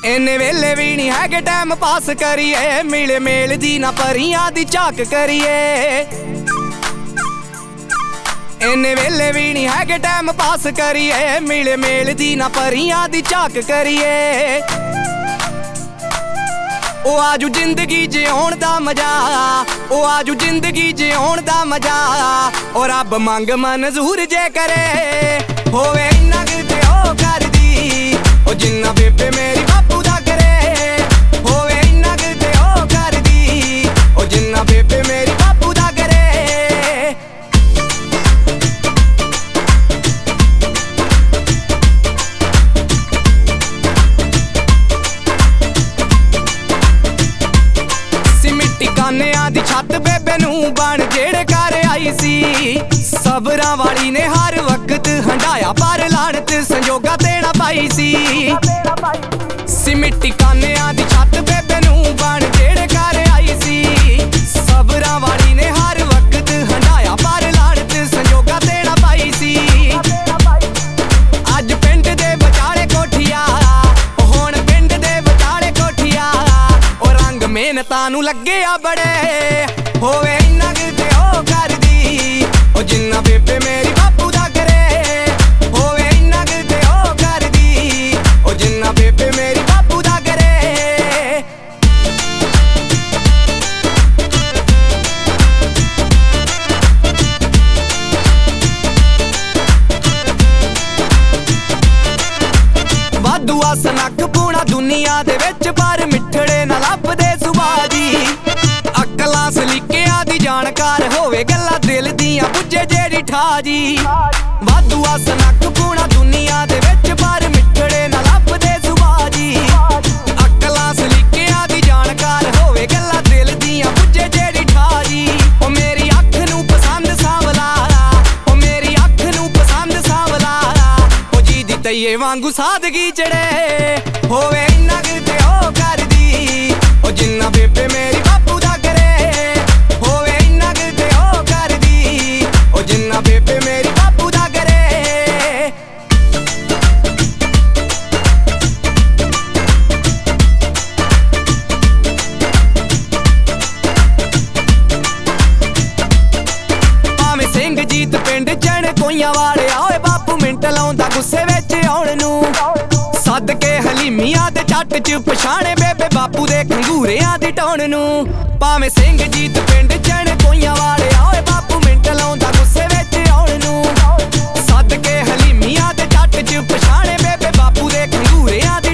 इन्ने वेले भी नहीं है टाइम पास करिए, मिले मेल दी ना परियां दी झाक करिए। इन्ने वेले भी नहीं है टाइम पास करिए, मिले मेल दी ना परियां दी झाक करिए। ओ आजू जिंदगी जिउण दा मजा, ओ आजू जिंदगी जिउण दा मजा। ओ रब मंग मंजूर जे करे, होवे इन्ना किते ओ करदी, ओ जिन्ना बेबे मेरी बापू दा करे। होवे इन्ना किते ओ करदी, ओ जिन्ना बेबे मेरी बापू दा करे। कानियां दी छत बेबे नूं बन जेड़े घर आई सी, सबरां वाली ने हर वक्त हंडाया पर लानत संजोगा देना पाई सी। मिट्टी कानियां दी छत बेबे नूं बन जेड़े घर आई सी, सबरां वाली ने हर वक्त हंडाया पर लानत संजोगा देना पाई सी। अज पिंड दे विचाले कोठिया, हुण पिंड दे विचाले कोठिया। ओ रंग मेहनतां नूं लगे आ बड़े, होवे इन्ना किते ओ करदी, ओ जिन्ना बेबे मेरी बापू दा करे। होवे इन्ना किते ओ करदी, ओ जिन्ना बेबे मेरी बापू दा करे। वाधू आस नक पूना दुनिया दे विच, पर मिठड़े ना लभदे सुभाजी। अकलां सलीकियां दी जानकार होवे, गल्लां दिल दियां बुझे जेड़ी ठाजी। वाधू आस नक पूना दुनिया दे विच, पर मिठड़े ना लभदे सुभाजी। अकलां सलीकियां दी जानकार होवे, गल्लां दिल दियां बुझे जेड़ी ठाजी। ओ मेरी अख नूं पसंद सांवला, ओ मेरी अख नूं पसंद सांवला। ओ जी दी तईए वांगू सादगी चढ़े, होवे इन्ना किते ओ करदी, ओ जिन्ना बेबे मेरी बापू दा करे। होवे इन्ना किते ओ करदी, ओ जिन्ना बेबे मेरी बापू दा करे। भावें सिंह जीत पिंड चढ़ कोइयां वाले, ओए बापू मिंट लाउंदा गुस्से विच आउण नूं। सदके हलीमियां दे झट च पछाणे बेबे बापू दे खंगूरियां दी टौण नूं। भावें सिंह जीत पिंड चढ़ कोइयां वाले, ओए बापू मिंट लाउंदा गुस्से विच आउण नूं। सदके हलीमियां दे झट च पछाणे बेबे बापू दे खंगूरियां दी